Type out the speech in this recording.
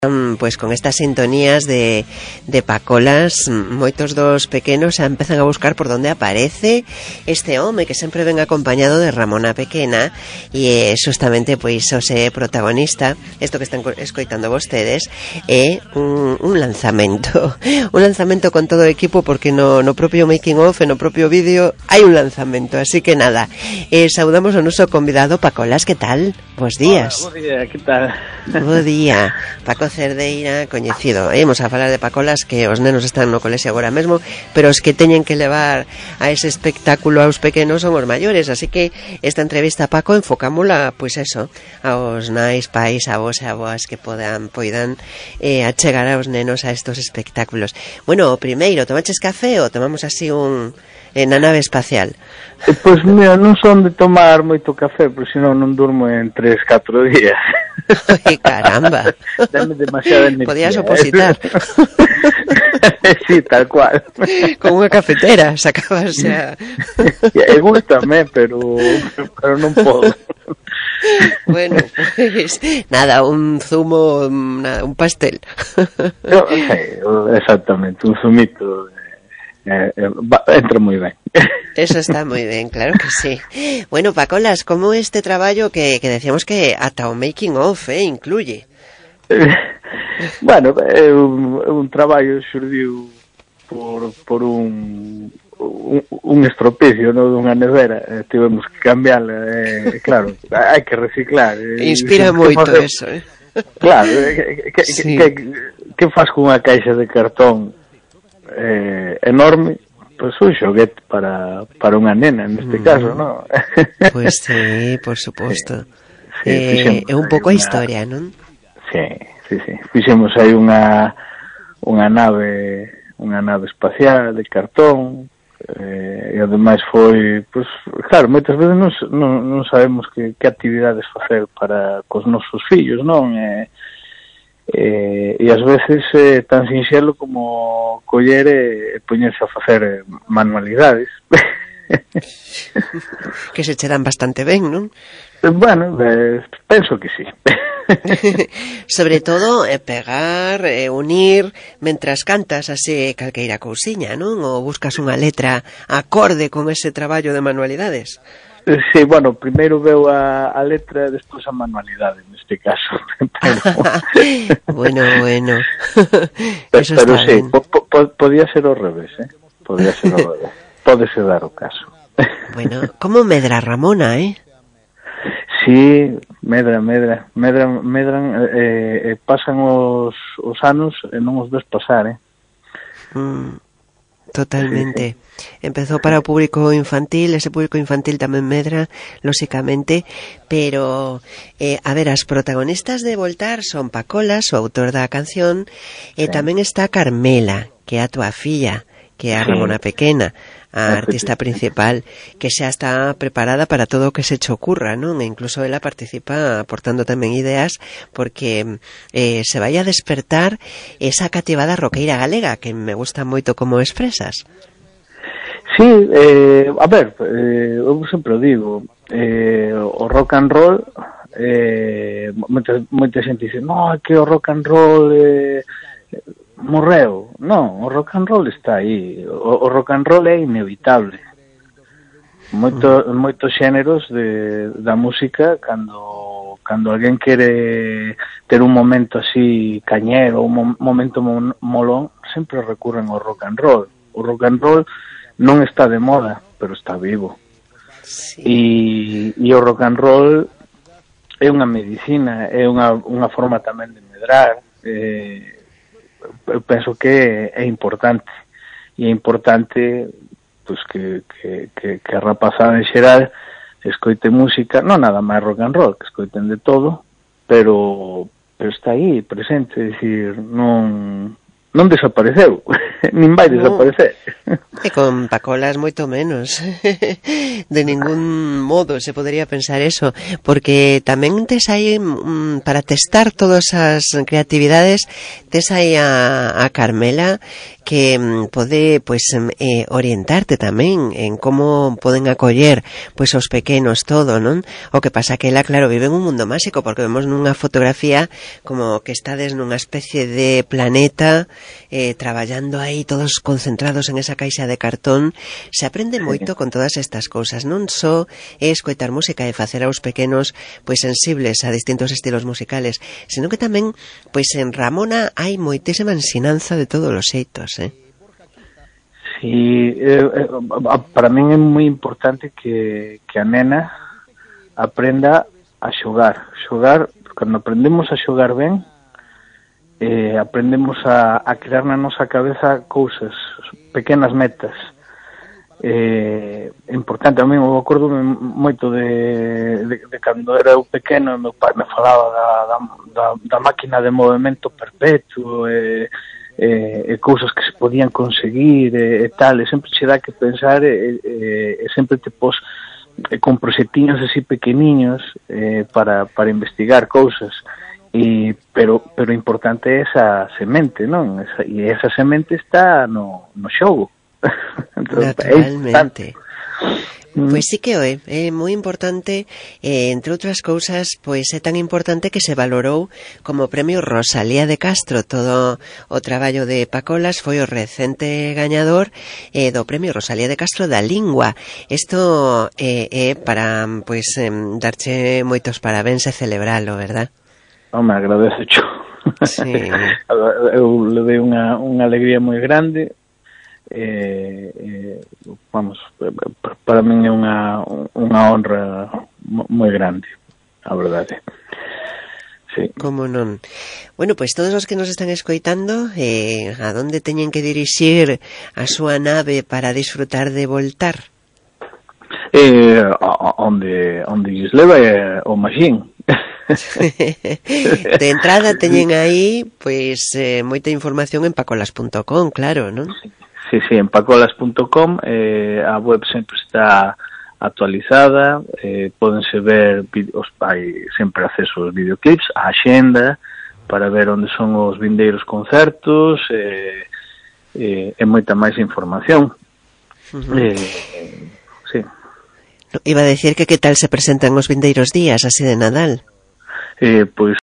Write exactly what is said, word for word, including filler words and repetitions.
Pois con estas sintonías de, de Pacolas, moitos dos pequenos xa empezan a buscar por onde aparece este home que sempre ven acompañado de Ramona Pequena, e é justamente pois o se protagonista. Isto que están escoitando vostedes é un, un lanzamento un lanzamento con todo o equipo, porque no, no propio making of, no propio vídeo hai un lanzamento, así que nada, eh, saudamos ao noso convidado. Pacolas, que tal? Bos días. Hola, bo día, que tal? Bo día. Paco Cerdeira, coñecido. Imos a falar de Pacolas, que os nenos están no colexio agora mesmo, pero os que teñen que levar a ese espectáculo aos pequenos son os maiores, así que esta entrevista, Paco, enfocámola, pois eso, aos nais, pais, avós e avoas que podan poidan eh, achegar aos nenos a estos espectáculos. Bueno, o primeiro, tomaches café ou tomamos así un eh, na nave espacial? Eh, pois, mira, non son de tomar moito café, porque senón non durmo en tres, catro días. Ai, caramba. Dame demasiada energía. Podías opositar. Sí, tal cual. Con unha cafetera sacabas xa. E gustame, pero, pero non podo. Bueno, pues nada, un zumo, una, un pastel. No, sí, exactamente, un zumito. Eh, eh, va, entra moi ben. Eso está moi ben, claro que sí. Bueno, Pacolas, como este traballo que, que decíamos que ata o making of, eh, incluye? Bueno, é un, un traballo xurdiu por, por un, un, un estropicio, no, dunha nevera, eh, tivemos que cambiarla, eh, claro, hai que reciclar. Eh, Inspira moito facer, eso, eh? Claro, eh, que, sí. que, que, que faz con unha caixa de cartón eh, enorme? Pois un xoguete para, para unha nena, neste mm. caso, non? Pois sí, por suposto. Sí, eh, é un pouco a historia, non? Sí, sí, sí. Fixemos aí unha unha nave, unha nave espacial de cartón, eh, e ademais foi, pois, claro, moitas veces non, non, non sabemos que, que actividades facer para cos nosos fillos, non? Eh, eh, e ás veces é eh, tan sinxelo como coller e poñerse a facer manualidades. Que se che dan bastante ben, non? Bueno, eh, penso que sí. Sobre todo eh, pegar, eh, unir mentras cantas así calqueira cousiña, non? Ou buscas unha letra acorde con ese traballo de manualidades? Sí, bueno, primeiro veo a, a letra e despois a manualidade, neste caso. Pero... bueno, bueno. Eso pero está sí, po, po, podía ser ao revés, eh? Podía ser ao revés. Pódese dar o caso. Bueno, como medra Ramona, eh? Sí, medra, medra, medra, medran, eh, eh, pasan os, os anos e non os ves pasar, eh? Mm, totalmente. Sí, sí. Empezou para o público infantil, ese público infantil tamén medra, lóxicamente, pero, eh, a ver, as protagonistas de Voltar son Pacolas, o autor da canción, e sí. Tamén está Carmela, que é a túa filla, que é a Ramona Pequena, a artista principal, que xa está preparada para todo o que se che ocurra, non? E incluso ela participa aportando tamén ideas, porque eh, se vai a despertar esa cativada roqueira galega, que me gusta moito como expresas. Sí, eh, a ver, eh, eu sempre digo, eh, o rock and roll, eh, moita, moita xente dice, no, que o rock and roll eh, morreu. Non, o rock and roll está aí. O, o rock and roll é inevitable. Moito, uh-huh. Moitos xéneros de, da música, cando cando alguén quere ter un momento así cañero, un momento mon, molón, sempre recurren ao rock and roll. O rock and roll non está de moda, pero está vivo. Sí. E, e o rock and roll é unha medicina, é unha, unha forma tamén de medrar. Eh, eu penso que é, é importante. E é importante pues, que, que, que, que a rapazada en xeral escoite música, non nada máis rock and roll, que escoiten de todo, pero, pero está aí, presente, é dicir, non... non desapareceu, nin vai desaparecer. No. E con Pacolas moito menos. De ningún modo se podería pensar eso, porque tamén tes aí, um, para testar todas as creatividades, tes aí a, a Carmela, que mm, pode pois eh, orientarte tamén en como poden acoller pois os pequenos todo, non? O que pasa que ela, claro, vive en un mundo máxico, porque vemos nunha fotografía como que estades nunha especie de planeta eh, traballando aí todos concentrados en esa caixa de cartón. Se aprende moito con todas estas cousas, non só é escoitar música e facer aos pequenos pois sensibles a distintos estilos musicales, sino que tamén pois en Ramona hai moitísima ensinanza de todos os xeitos, eh? Sí, eh, eh, para min é moi importante que, que a nena aprenda a xogar. Xogar, cando aprendemos a xogar ben, eh, aprendemos a, a crear na nosa cabeza cousas, pequenas metas. Eh, é importante, a mí me acordo moito de, de, de cando era eu pequeno, meu pai me falaba da, da, da, da máquina de movimento perpetuo, e, e, e cousas que se podían conseguir, e, e tal, e sempre che dá que pensar, e, e, e sempre te pos con proxectiños así pequeniños eh, para, para investigar cousas, e, pero pero importante é esa semente, non? Esa, e esa semente está no, no xogo. Entonces, naturalmente. Pois sí que o é, é moi importante, eh, entre outras cousas, pois é tan importante que se valorou como premio Rosalía de Castro. Todo o traballo de Pacolas foi o recente gañador eh, do premio Rosalía de Castro da Lingua. Isto é eh, eh, para, pois, eh, darche moitos parabéns e celebralo, verdad? Home, agradezo cho. Sí. Eu le dei unha, unha alegría moi grande. Eh, eh, vamos, para min é unha unha honra moi grande, a verdade. Sí. Como non. Bueno, pois todos os que nos están escoitando, eh, a donde teñen que dirixir a súa nave para disfrutar de voltar? Eh, onde onde lles leva é o Maxín. De entrada teñen aí pois eh, moita información en pacolas punto com, claro, non? Sí. Sí, sí, en pacolas punto com eh, a web sempre está actualizada, eh, pódense ver vídeos, hai sempre acceso aos videoclips, a axenda para ver onde son os vindeiros concertos, eh, eh, e moita máis información. Uh-huh. eh, sí. Iba a decir que que tal se presentan os vindeiros días así de Nadal? Eh, pois